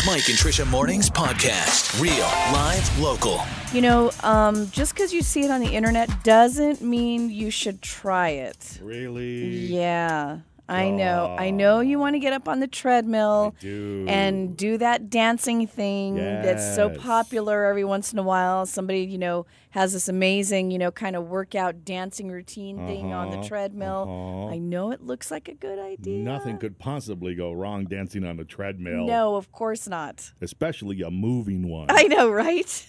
Mike and Trisha Mornings podcast. Real, live, local. You know, just because you see it on the internet doesn't mean you should try it. Really? Yeah, I know. I know you want to get up on the treadmill and do that dancing thing that's so popular every once in a while. Somebody, has this amazing, kind of workout dancing routine thing on the treadmill. I know it looks like a good idea. Nothing could possibly go wrong dancing on a treadmill. No, of course not. Especially a moving one. I know, right?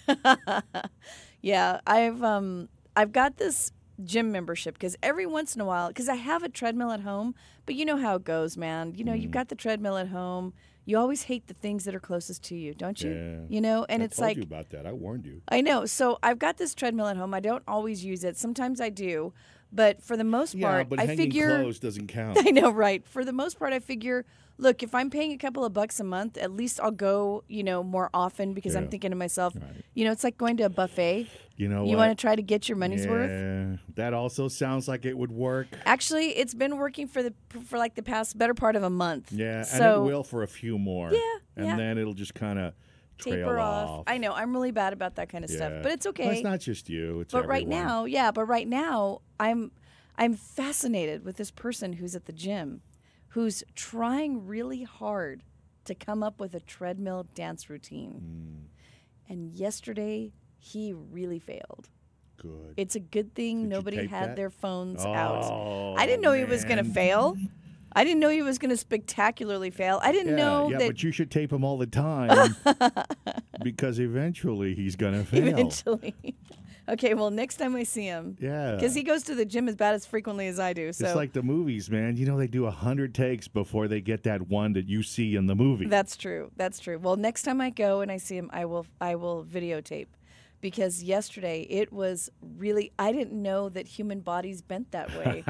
Yeah, I've got this gym membership because every once in a while, because I have a treadmill at home, but you know how it goes, man. You've got the treadmill at home. You always hate the things that are closest to you, don't you? Yeah. And I told you about that. I warned you. I know. So I've got this treadmill at home. I don't always use it. Sometimes I do. But for the most part, but I hanging figure clothes doesn't count. I know, right? For the most part, I figure, look, if I'm paying a couple of bucks a month, at least I'll go, more often because I'm thinking to myself, it's like going to a buffet. You know what? You want to try to get your money's worth? Yeah, that also sounds like it would work. Actually, it's been working for the past better part of a month. Yeah, so, and it will for a few more. Yeah, and then it'll just kind of taper off. I know, I'm really bad about that kind of stuff, but it's okay. Well, it's not just you. It's everyone. Right now, I'm fascinated with this person who's at the gym, who's trying really hard to come up with a treadmill dance routine. And yesterday, he really failed. Good. It's a good thing Did nobody you tape had that? their phones Oh, out. I didn't know he was going to fail. I didn't know he was going to spectacularly fail. I didn't know that. Yeah, but you should tape him all the time because eventually he's going to fail. Eventually. Okay, well, next time I see him. Yeah. Because he goes to the gym about as frequently as I do. So. It's like the movies, man. They do 100 takes before they get that one that you see in the movie. That's true. Well, next time I go and I see him, I will videotape. Because yesterday it was really, I didn't know that human bodies bent that way.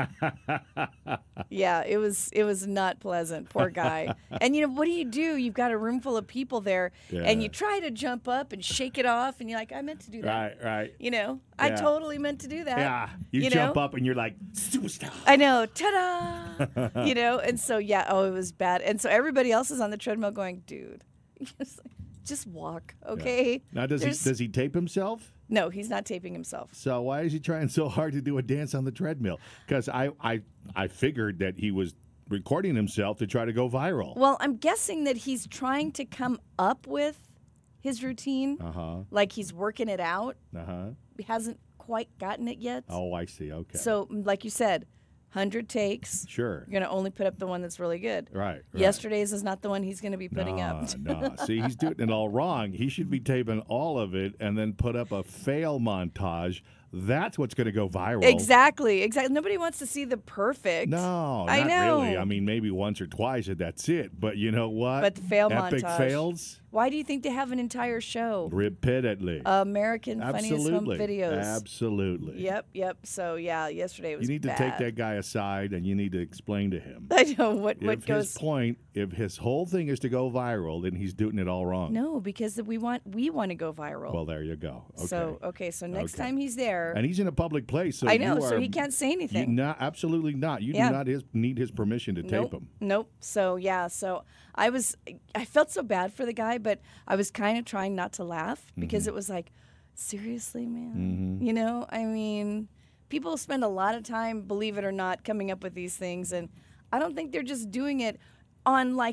Yeah, it was not pleasant. Poor guy. And what do? You've got a room full of people there, and you try to jump up and shake it off, and you're like, I meant to do that. Right. I totally meant to do that. Yeah, you jump up and you're like, superstar. I know, ta-da! And so, it was bad. And so everybody else is on the treadmill going, dude, just walk, okay? Yeah. Now, does he tape himself? No, he's not taping himself. So why is he trying so hard to do a dance on the treadmill? Because I figured that he was recording himself to try to go viral. Well, I'm guessing that he's trying to come up with his routine. Like he's working it out. He hasn't quite gotten it yet. Oh, I see. Okay. So, like you said, 100 takes. Sure. You're going to only put up the one that's really good. Right. Yesterday's is not the one he's going to be putting up. No. See, he's doing it all wrong. He should be taping all of it and then put up a fail montage. That's what's going to go viral. Exactly. Nobody wants to see the perfect. No, I not know. really. I mean, maybe once or twice and that's it. But you know what? But the fail Epic montage. fails. Why do you think they have an entire show? Repeatedly. American Funniest Home Videos. Absolutely. Yep. So, yesterday was You need bad. to take that guy aside and you need to explain to him. I know what His point, if his whole thing is to go viral, then he's doing it all wrong. No, because we want to go viral. Well, there you go. Okay. So next time he's there. And he's in a public place, so I know, so he can't say anything. Absolutely not. You do not need his permission to tape him. Nope. So I felt so bad for the guy, but I was kind of trying not to laugh because it was like, seriously, man. I mean, people spend a lot of time, believe it or not, coming up with these things, and I don't think they're just doing it on a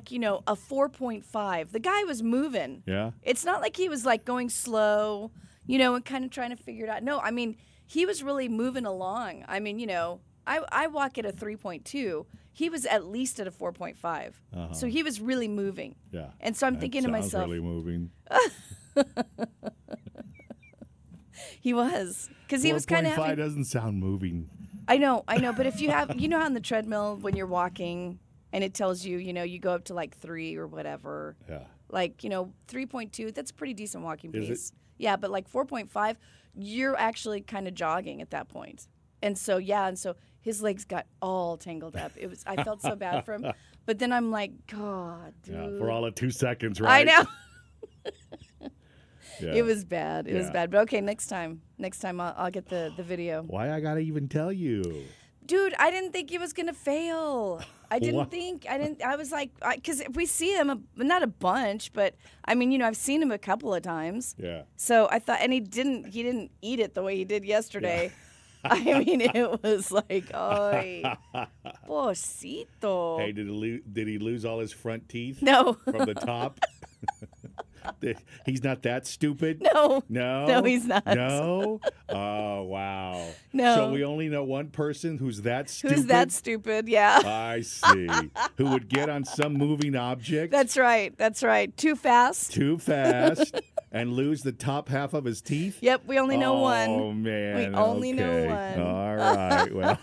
4.5. The guy was moving. Yeah. It's not like he was going slow, and kind of trying to figure it out. No, I mean, he was really moving along. I mean, I walk at a 3.2. He was at least at a 4.5. So he was really moving. Yeah. And so I'm thinking to myself, really moving. He was. Because he was kind of 4.5 doesn't sound moving. I know. But if you have, how on the treadmill when you're walking and it tells you, you go up to 3 or whatever. Yeah. 3.2, that's a pretty decent walking pace. Is it? Yeah, but 4.5, you're actually kind of jogging at that point. And so, his legs got all tangled up. I felt so bad for him. But then I'm like, God, dude. Yeah, for all of 2 seconds, right? I know. Yeah. It was bad. It was bad. But okay, next time I'll get the video. Why I gotta even tell you? Dude, I didn't think he was going to fail. I was like, because we see him, not a bunch, but I mean, I've seen him a couple of times. Yeah. So I thought, and he didn't eat it the way he did yesterday. I mean, it was like, ay, pobrecito. Hey, did he lose all his front teeth? No. From the top? He's not that stupid? No. No, he's not. No? Oh, wow. No. So we only know one person who's that stupid? Who's that stupid, yeah. I see. Who would get on some moving object? That's right. Too fast. Too fast and lose the top half of his teeth? Yep, we only know one. Oh, man. We only know Okay. one. All right. Well.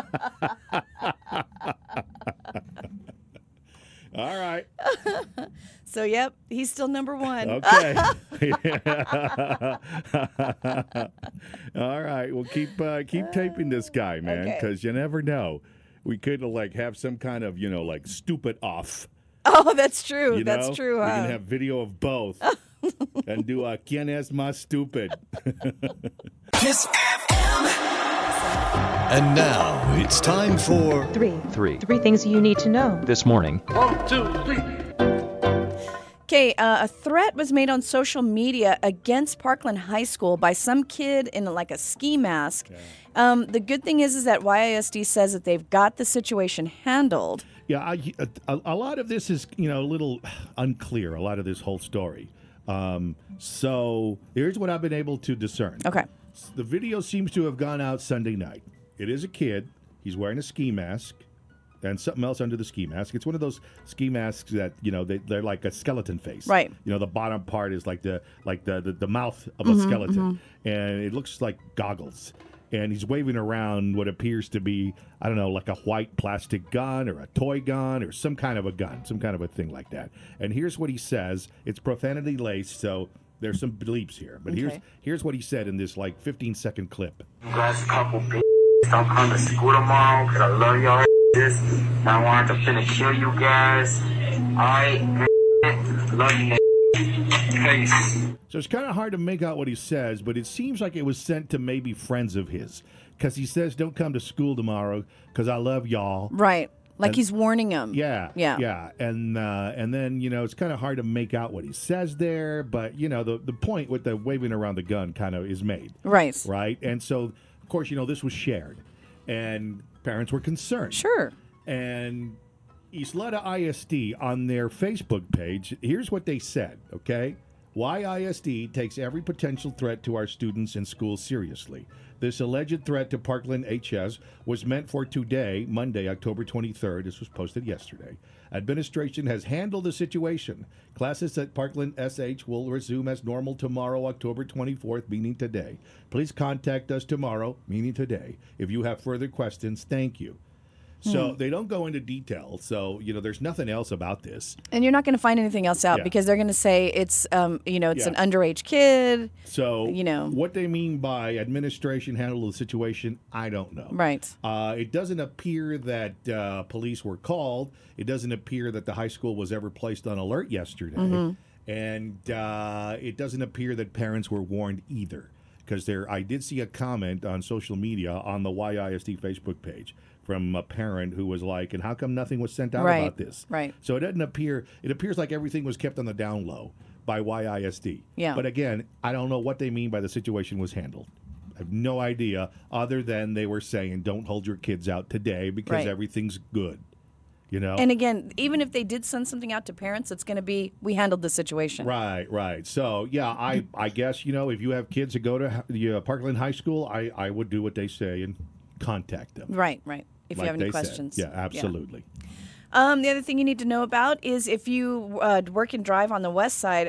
All right. So, yep, he's still number one. Okay. All right. Well, keep taping this guy, man, Okay. because you never know. We could have some kind of stupid off. Oh, that's true. You That's know? true. We Huh? can have video of both and do a ¿Quién es más stupid? Kiss FM. And now it's time for Three things you need to know this morning. Okay, a threat was made on social media against Parkland High School by some kid in like a ski mask. The good thing is that YISD says that they've got the situation handled. Yeah, a lot of this is a little unclear. A lot of this whole story. So here's what I've been able to discern. Okay. The video seems to have gone out Sunday night. It is a kid. He's wearing a ski mask and something else under the ski mask. It's one of those ski masks that they're like a skeleton face. Right. The bottom part is like the mouth of a skeleton, and it looks like goggles. And he's waving around what appears to be, I don't know, like a white plastic gun or a toy gun or some kind of a gun, some kind of a thing like that. And here's what he says. It's profanity laced, so there's some bleeps here. But Okay. here's what he said in this 15-second clip. You guys couple bitches don't come to school tomorrow because I love y'all bitches. And I wanted to finna kill you guys. Alright, love you. Peace. So it's kind of hard to make out what he says, but it seems like it was sent to maybe friends of his. Because he says, don't come to school tomorrow because I love y'all. Right. Like he's warning them. Yeah. Yeah. And then, it's kind of hard to make out what he says there, but, the point with the waving around the gun kind of is made. Right. Right? And so, of course, this was shared, and parents were concerned. Sure. And Isleta ISD on their Facebook page, here's what they said, okay? YISD takes every potential threat to our students and schools seriously. This alleged threat to Parkland HS was meant for today, Monday, October 23rd. This was posted yesterday. Administration has handled the situation. Classes at Parkland SH will resume as normal tomorrow, October 24th, meaning today. Please contact us tomorrow, meaning today. If you have further questions, thank you. So they don't go into detail. So, there's nothing else about this. And you're not going to find anything else out Yeah. because they're going to say it's, it's Yeah. an underage kid. So, You what they mean by administration handled the situation, I don't know. Right. It doesn't appear that police were called. It doesn't appear that the high school was ever placed on alert yesterday. And it doesn't appear that parents were warned either. Because I did see a comment on social media on the YISD Facebook page from a parent who was like, and how come nothing was sent out Right, about this? right. So it appears like everything was kept on the down low by YISD. Yeah. But again, I don't know what they mean by the situation was handled. I have no idea other than they were saying, don't hold your kids out today because Right. everything's good. And again, even if they did send something out to parents, it's going to be, we handled the situation. Right. So, yeah, I guess, if you have kids that go to the Parkland High School, I would do what they say and contact them. Right. If like you have any they said. questions. Yeah, absolutely. The other thing you need to know about is if you work and drive on the west side.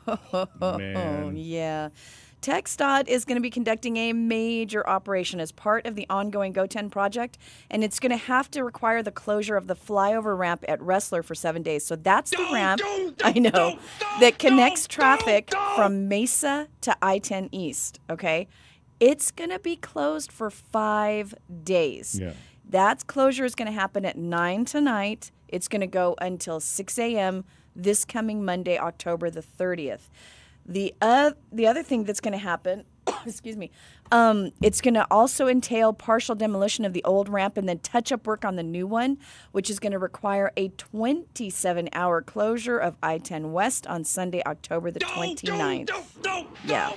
Man. Yeah. TxDOT is going to be conducting a major operation as part of the ongoing GO10 project, and it's going to have to require the closure of the flyover ramp at Wrestler for 7 days. So that's the ramp, that connects traffic from Mesa to I-10 East, okay? It's going to be closed for 5 days. Yeah. That closure is going to happen at 9 tonight. It's going to go until 6 a.m. this coming Monday, October the 30th. The other thing that's going to happen, excuse me, It's going to also entail partial demolition of the old ramp and then touch-up work on the new one, which is going to require a 27-hour closure of I-10 West on Sunday, October the 29th. Yeah.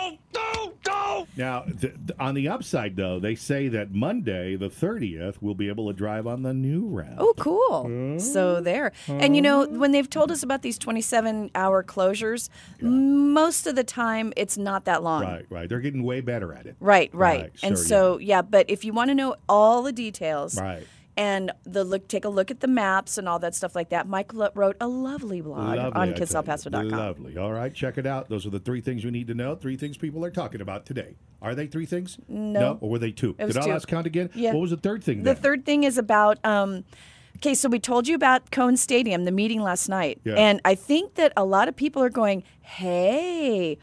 Now, on the upside, though, they say that Monday, the 30th, we'll be able to drive on the new route. Oh, cool. So there. And, when they've told us about these 27-hour closures, most of the time it's not that long. Right. They're getting way better at it. Right. Sure, And so, but if you want to know all the details Right. and take a look at the maps and all that stuff like that, Mike wrote a lovely blog on KissElPaso.com. Lovely. All right, check it out. Those are the 3 things you need to know. 3 things people are talking about today. Are they 3 things? No. Or were they 2? It was Did I 2. last count again? Yeah. What was the third thing The then? third thing is about, okay, so we told you about Cohen Stadium, the meeting last night. Yeah. And I think that a lot of people are going, hey,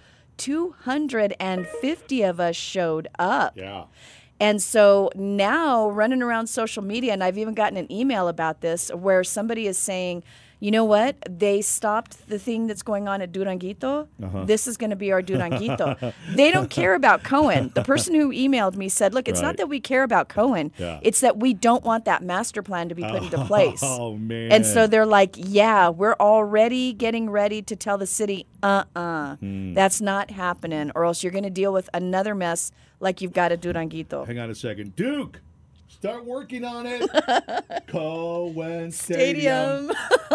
250 of us showed up. Yeah. And so now running around social media, and I've even gotten an email about this where somebody is saying, you know what? They stopped the thing that's going on at Duranguito. This is going to be our Duranguito. They don't care about Cohen. The person who emailed me said, look, it's not that we care about Cohen. Yeah. It's that we don't want that master plan to be put into place. Oh, man. And so they're like, yeah, we're already getting ready to tell the city, that's not happening, or else you're going to deal with another mess like you've got at Duranguito. Hang on a second. Duke, start working on it. Cohen Stadium.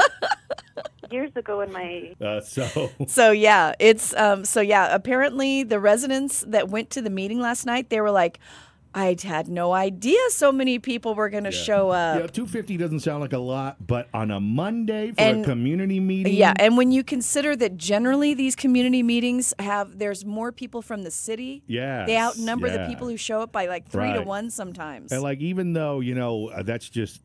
Years ago in my So yeah, it's apparently the residents that went to the meeting last night, they were like, I had no idea so many people were going to show up. Yeah, 250 doesn't sound like a lot, but on a Monday for a community meeting. Yeah, and when you consider that generally these community meetings there's more people from the city. Yes, They outnumber the yeah. people who show up by like 3 to Right. 1 sometimes. And even though, that's just,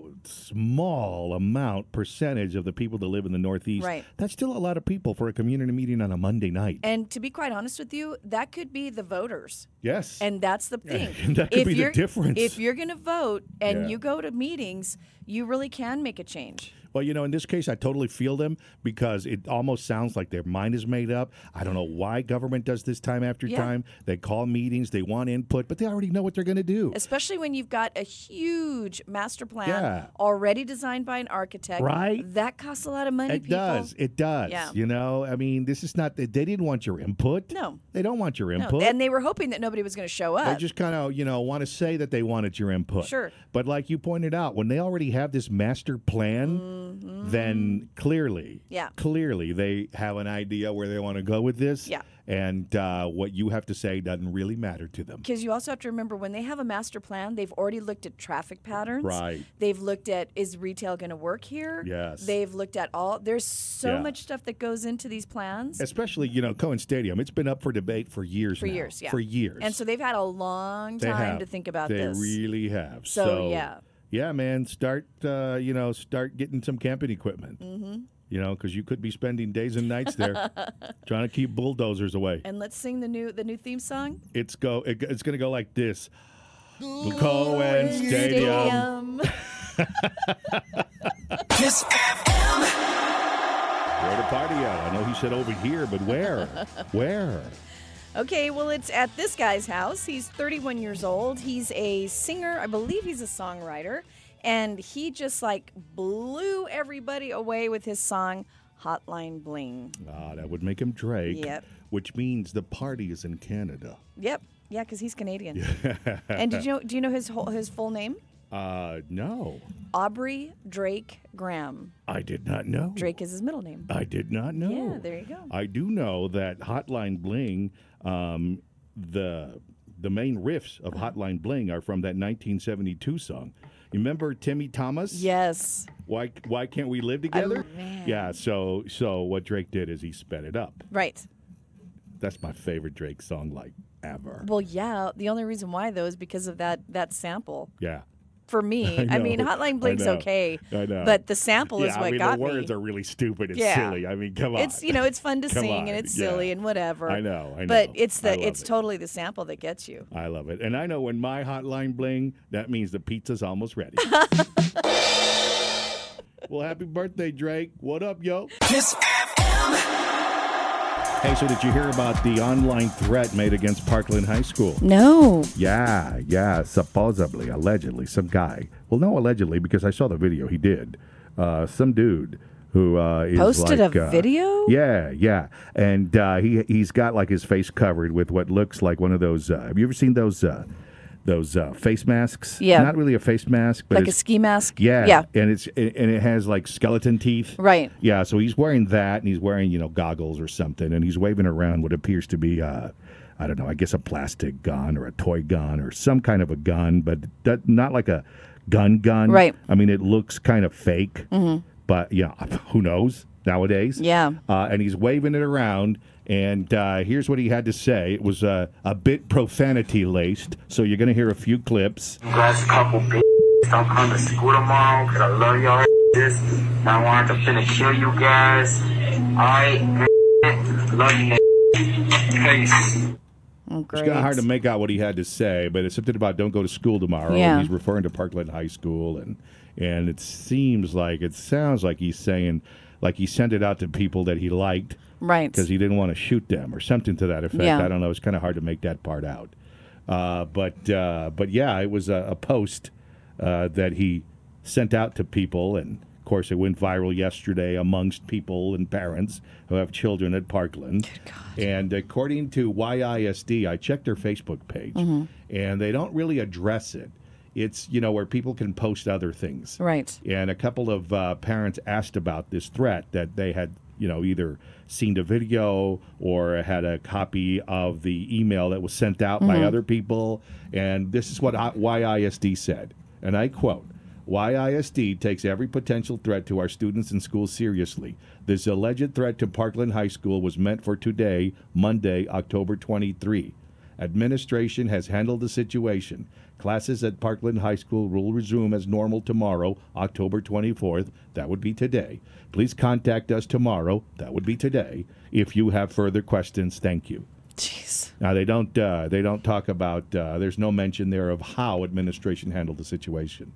small amount percentage of the people that live in the Northeast, Right. that's still a lot of people for a community meeting on a Monday night. And to be quite honest with you, that could be the voters. Yes. And that's the thing. That could be the difference. If you're going to vote and Yeah. you go to meetings, you really can make a change. Well, in this case, I totally feel them because it almost sounds like their mind is made up. I don't know why government does this time after time. They call meetings, they want input, but they already know what they're going to do. Especially when you've got a huge master plan Yeah. already designed by an architect. Right. That costs a lot of money, people. It does. Yeah. This is not, they didn't want your input. No. They don't want your input. No. And they were hoping that nobody was going to show up. They just kind of, want to say that they wanted your input. Sure. But like you pointed out, when they already have this master plan, then clearly they have an idea where they want to go with this. Yeah. And what you have to say doesn't really matter to them. Because you also have to remember, when they have a master plan, they've already looked at traffic patterns. Right. They've looked at, is retail going to work here? Yes. They've looked at there's so much stuff that goes into these plans. Especially, Cohen Stadium. It's been up for debate for years now. Yeah. For years. And so they've had a long time to think about this. They really have. So, yeah. Yeah, man, start getting some camping equipment. Mm-hmm. Because you could be spending days and nights there trying to keep bulldozers away. And let's sing the new theme song. It's going to go like this. The Cohen Stadium. Kiss FM. Where the party at? I know he said over here, but where? Where? Okay, well, it's at this guy's house. He's 31 years old. He's a singer. I believe he's a songwriter. And he just blew everybody away with his song, Hotline Bling. Ah, that would make him Drake. Yep. Which means the party is in Canada. Yep. Yeah, because he's Canadian. And do you know his full name? No. Aubrey Drake Graham. I did not know. Drake is his middle name. I did not know. Yeah, there you go. I do know that Hotline Bling, the main riffs of Hotline Bling are from that 1972 song. You remember Timmy Thomas? Yes. Why can't we live together? Man. Yeah, so what Drake did is he sped it up. Right. That's my favorite Drake song ever. Well, yeah. The only reason why, though, is because of that sample. Yeah. For me, I mean, Hotline Bling's okay. I know. But the sample is what got the me. words are really stupid and silly. I mean, come on. It's it's fun to Come sing on. and it's silly and whatever. I know. But it's I love it. totally the sample that gets you. I love it. And I know when my Hotline Bling, that means the pizza's almost ready. Well, happy birthday, Drake. What up, yo? Kiss FM. Hey, so did you hear about the online threat made against Parkland High School? No. Yeah, supposedly, allegedly, some guy. Well, no, allegedly, because I saw the video. He did. Some dude who is Posted like, a video? Yeah, and he's got like his face covered with what looks like one of those. Have you ever seen those face masks? Yeah. Not really a face mask, but Like a it's, ski mask? yeah, and it has like skeleton teeth. Right. Yeah, so he's wearing that, and he's wearing goggles or something, and he's waving around what appears to be I don't know, I guess a plastic gun or a toy gun or some kind of a gun, but not like a gun. Right. I mean, it looks kind of fake, but yeah, who knows nowadays? Yeah. And he's waving it around. And here's what he had to say. It was a bit profanity-laced, so you're going to hear a few clips. Congrats, couple bitches. Don't come to school tomorrow, because I love y'all asses. And I wanted to finna kill you guys. Alright, love you. Peace. Oh, It's great. kind of hard to make out what he had to say, but it's something about don't go to school tomorrow. Yeah. He's referring to Parkland High School, and it sounds like he's saying, like he sent it out to people that he liked. Right. Because he didn't want to shoot them or something to that effect. Yeah. I don't know. It's kind of hard to make that part out. But yeah, it was a post that he sent out to people. And, of course, it went viral yesterday amongst people and parents who have children at Parkland. Good God. And according to YISD, I checked their Facebook page, and they don't really address it. It's, where people can post other things. Right. And a couple of parents asked about this threat that they had, either seen the video or had a copy of the email that was sent out by other people. And this is what YISD said. And I quote, YISD takes every potential threat to our students and schools seriously. This alleged threat to Parkland High School was meant for today, Monday, October 23. Administration has handled the situation. Classes at Parkland High School will resume as normal tomorrow, October 24th. That would be today. Please contact us tomorrow. That would be today. If you have further questions, thank you. Jeez. Now, they don't talk about, there's no mention there of how administration handled the situation.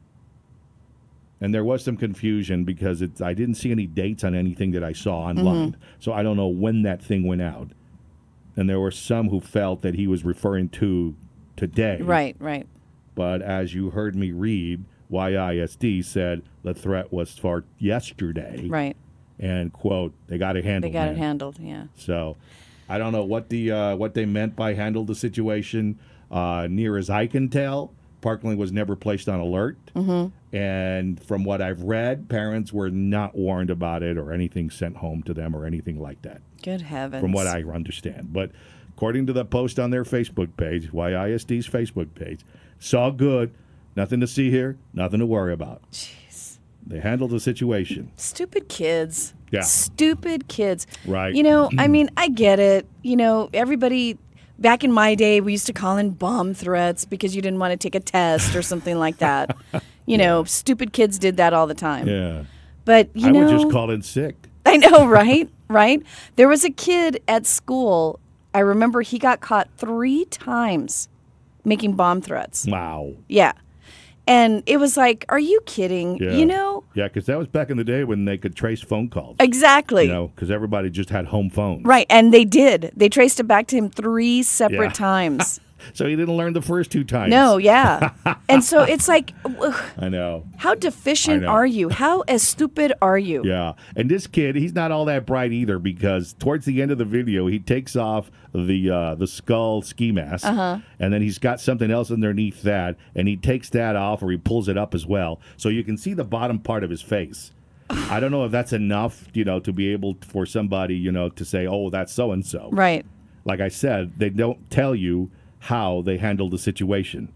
And there was some confusion because I didn't see any dates on anything that I saw online. So I don't know when that thing went out. And there were some who felt that he was referring to today. Right. But as you heard me read, YISD said the threat was for yesterday. Right. And, quote, they got it handled. They got man. it handled, yeah. So I don't know what they meant by handle the situation. Near as I can tell, Parkland was never placed on alert. And from what I've read, parents were not warned about it or anything sent home to them or anything like that. Good heavens. From what I understand. But according to the post on their Facebook page, YISD's Facebook page, it's all good. Nothing to see here. Nothing to worry about. Jeez. They handled the situation. Stupid kids. Yeah. Stupid kids. Right. I mean, I get it. Everybody, back in my day, we used to call in bomb threats because you didn't want to take a test or something like that. Stupid kids did that all the time. Yeah. But, I would just call in sick. I know, right? Right? There was a kid at school, I remember he got caught 3 times making bomb threats. Wow. Yeah. And it was like, are you kidding? Yeah. Yeah, because that was back in the day when they could trace phone calls. Exactly. Because everybody just had home phones. Right. And they did. They traced it back to him 3 separate times. So he didn't learn the first 2 times. No, yeah. And so it's like, I know. how deficient are you? How as stupid are you? Yeah. And this kid, he's not all that bright either because towards the end of the video, he takes off the skull ski mask. And then he's got something else underneath that. And he takes that off or he pulls it up as well. So you can see the bottom part of his face. I don't know if that's enough, to be able for somebody, to say, oh, that's so-and-so. Right. Like I said, they don't tell you how they handled the situation.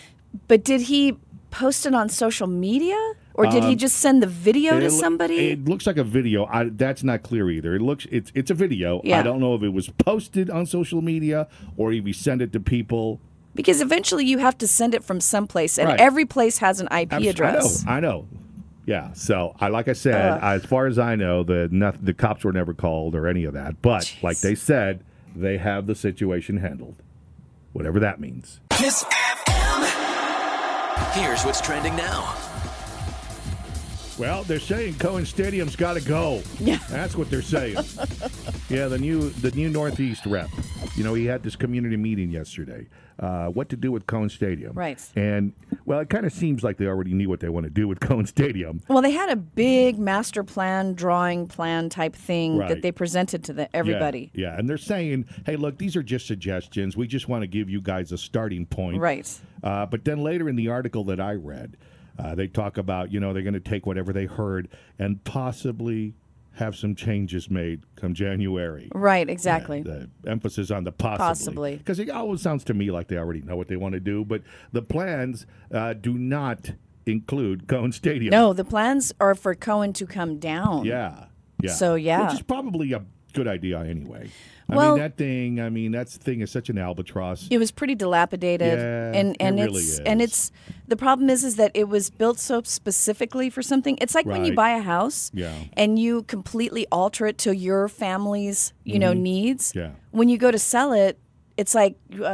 But did he post it on social media? Or did he just send the video to somebody? It looks like a video. That's not clear either. It's a video. Yeah. I don't know if it was posted on social media or if he sent it to people. Because eventually you have to send it from someplace, and Right. every place has an IP address. I know. Yeah. So, like I said, as far as I know, the cops were never called or any of that. But like they said, they have the situation handled, whatever that means. Kiss FM. Here's what's trending now. Well, they're saying Cohen Stadium's got to go. Yeah. That's what they're saying. Yeah, the new Northeast rep. He had this community meeting yesterday. What to do with Cohen Stadium. Right. And, well, it kind of seems like they already knew what they want to do with Cohen Stadium. Well, they had a big master plan, drawing plan type thing Right. that they presented to everybody. Yeah, and they're saying, hey, look, these are just suggestions. We just want to give you guys a starting point. Right. But then later in the article that I read, they talk about, they're going to take whatever they heard and possibly have some changes made come January. Right, exactly. The emphasis on the possibly. Possibly. Because it always sounds to me like they already know what they want to do, but the plans do not include Cohen Stadium. No, the plans are for Cohen to come down. Yeah. So, yeah. Which is probably a good idea anyway. Well- that thing is such an albatross. It was pretty dilapidated, Yeah, and it really is. The problem is that it was built so specifically for something. It's like when you Right. buy a house, Yeah. and you completely alter it to your family's needs. Yeah. When you go to sell it, it's like Yeah.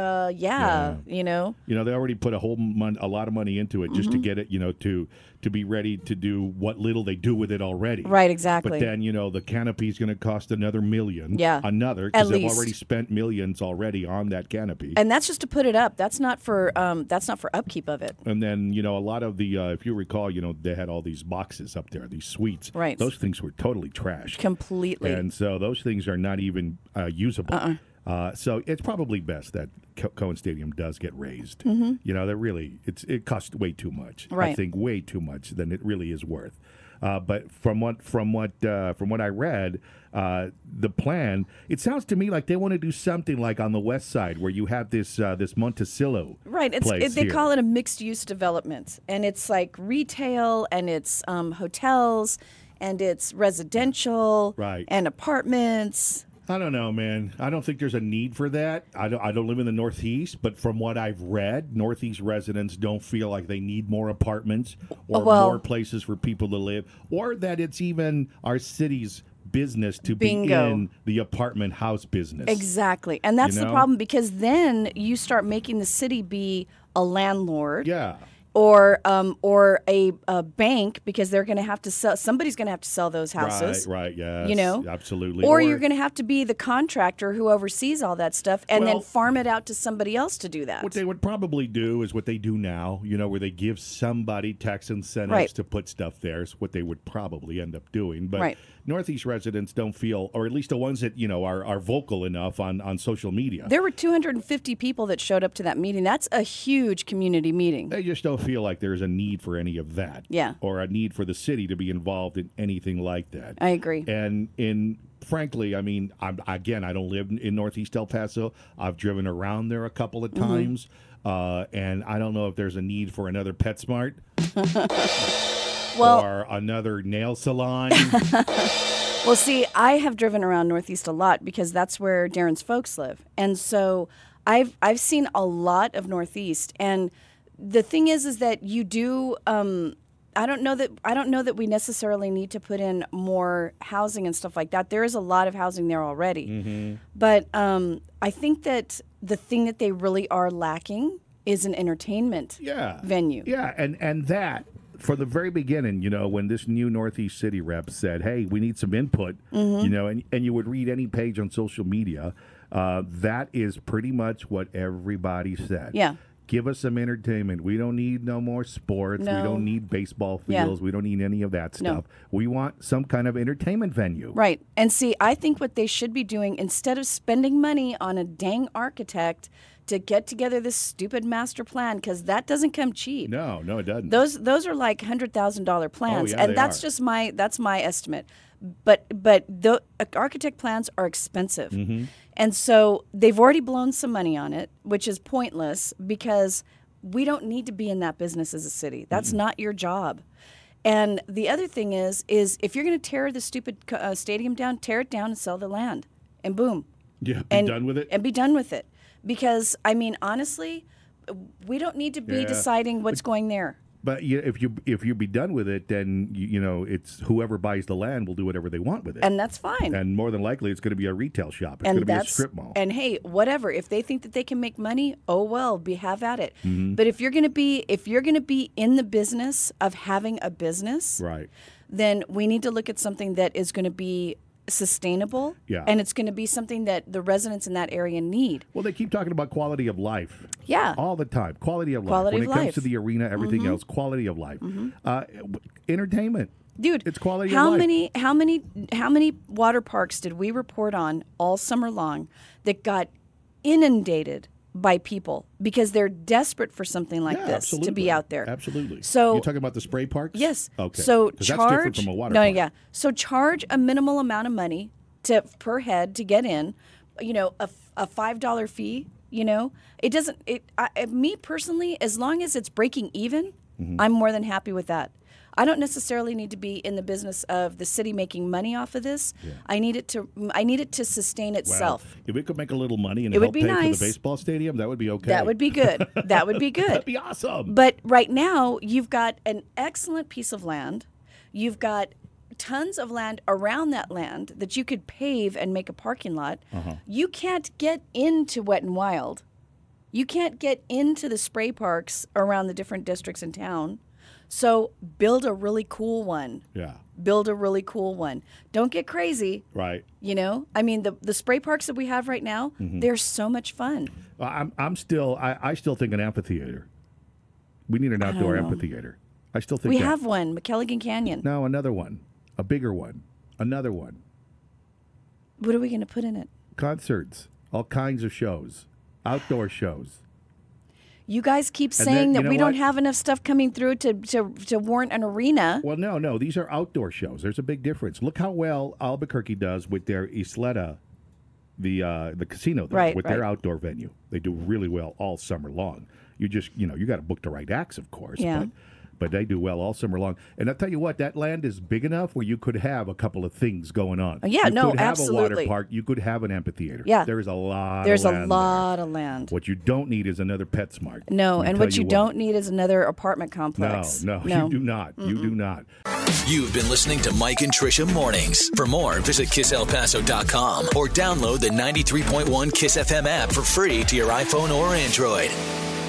They already put a lot of money into it just to get it, to be ready to do what little they do with it already. Right, exactly. But then, the canopy's going to cost another $1 million. Yeah. Another, At because they've least. already spent millions already on that canopy. And that's just to put it up. That's not for upkeep of it. And then, a lot of the, if you recall, they had all these boxes up there, these suites. Right. Those things were totally trashed. Completely. And so those things are not even usable. So it's probably best that Cohen Stadium does get raised. Mm-hmm. It costs way too much. I Right. think way too much than it really is worth. But from what I read, the plan, it sounds to me like they want to do something like on the west side where you have this Monticello Right. place They here. call it a mixed-use development, and it's like retail, and it's hotels, and it's residential, Right. and apartments. I don't know, man. I don't think there's a need for that. I don't live in the Northeast, but from what I've read, Northeast residents don't feel like they need more apartments or more places for people to live, or that it's even our city's business to Bingo. be in the apartment house business. Exactly. And that's the problem, because then you start making the city be a landlord. Yeah. Or a bank, because they're going to have to sell. Somebody's going to have to sell those houses. Right, yes. Absolutely. Or you're going to have to be the contractor who oversees all that stuff, and then Well- farm it out to somebody else to do that. What they would probably do is what they do now, where they give somebody tax incentives Right. to put stuff there. Is what they would probably end up doing. But Right. Northeast residents don't feel, or at least the ones that, are vocal enough on social media. There were 250 people that showed up to that meeting. That's a huge community meeting. They just don't feel like there's a need for any of that. Yeah. Or a need for the city to be involved in anything like that. I agree. And frankly, I don't live in Northeast El Paso. I've driven around there a couple of times. And I don't know if there's a need for another PetSmart or another nail salon. Well, see, I have driven around Northeast a lot because that's where Darren's folks live, and so I've seen a lot of Northeast. And the thing is that you do. I don't know that we necessarily need to put in more housing and stuff like that. There is a lot of housing there already, but I think that the thing that they really are lacking is an entertainment venue. Yeah, and that. For the very beginning, when this new Northeast City rep said, hey, we need some input, and you would read any page on social media, that is pretty much what everybody said. Yeah. Give us some entertainment. We don't need no more sports. No. We don't need baseball Yeah. fields. We don't need any of that No. stuff. We want some kind of entertainment venue. Right. And see, I think what they should be doing, instead of spending money on a dang architect to get together this stupid master plan, because that doesn't come cheap. No, it doesn't. Those are like $100,000 plans, Oh, yeah, and they that's are. just my estimate. But the architect plans are expensive, and so they've already blown some money on it, which is pointless because we don't need to be in that business as a city. That's not your job. And the other thing is if you're going to tear the stupid stadium down, tear it down and sell the land, and boom. Yeah, and done with it. And be done with it. Because, honestly, we don't need to be Yeah. deciding what's going there. But if you be done with it, then it's whoever buys the land will do whatever they want with it, And that's fine. and more than likely it's going to be a retail shop. It's going to be a strip mall. And hey, whatever. If they think that they can make money, oh well, have at it. Mm-hmm. But if you're gonna be in the business of having a business, Right. then we need to look at something that is going to be sustainable, Yeah. and it's going to be something that the residents in that area need. Well, they keep talking about quality of life. Yeah. All the time. Quality of life. Quality When of it comes life. to the arena, everything else, quality of life. Entertainment. Dude, It's quality of life. How many water parks did we report on all summer long that got inundated by people because they're desperate for something like Yeah, this absolutely. to be out there? Absolutely. So You're talking about the spray parks? yes. Okay. So 'Cause charge that's different from a water no, park. yeah. So charge a minimal amount of money per head to get in. A $5 fee. It doesn't. Me personally, as long as it's breaking even, Mm-hmm. I'm more than happy with that. I don't necessarily need to be in the business of the city making money off of this. Yeah. I need it to sustain Well, itself. if we could make a little money and It would help be pay for nice. the baseball stadium, that would be okay. That would be good. That would be good. That'd be awesome. But right now, you've got an excellent piece of land. You've got tons of land around that land that you could pave and make a parking lot. You can't get into Wet and Wild. You can't get into the spray parks around the different districts in town. So build a really cool one. Yeah. Build a really cool one. Don't get crazy. Right. I mean, the spray parks that we have right now, they're so much fun. I still think an amphitheater. We need an outdoor know. amphitheater. I still think We that. have one, McKelligan Canyon. No, another one. A bigger one. Another one. What are we going to put in it? Concerts. All kinds of shows. Outdoor shows. You guys keep And saying then, that you know we don't what? have enough stuff coming through to warrant an arena. Well, no. These are outdoor shows. There's a big difference. Look how well Albuquerque does with their Isleta, the casino there, Right, with their right. outdoor venue. They do really well all summer long. You just, you got to book the right acts, of course. Yeah. But they do well all summer long. And I'll tell you what, that land is big enough where you could have a couple of things going on. Yeah, you no, could have a water absolutely. park. You could have an amphitheater. Yeah. There's a lot There's of a land lot there. of land. What you don't need is another PetSmart. No, Let me and tell what you don't need is another apartment complex. No, you do not. You do not. You've been listening to Mike and Trisha Mornings. For more, visit KissElPaso.com or download the 93.1 Kiss FM app for free to your iPhone or Android.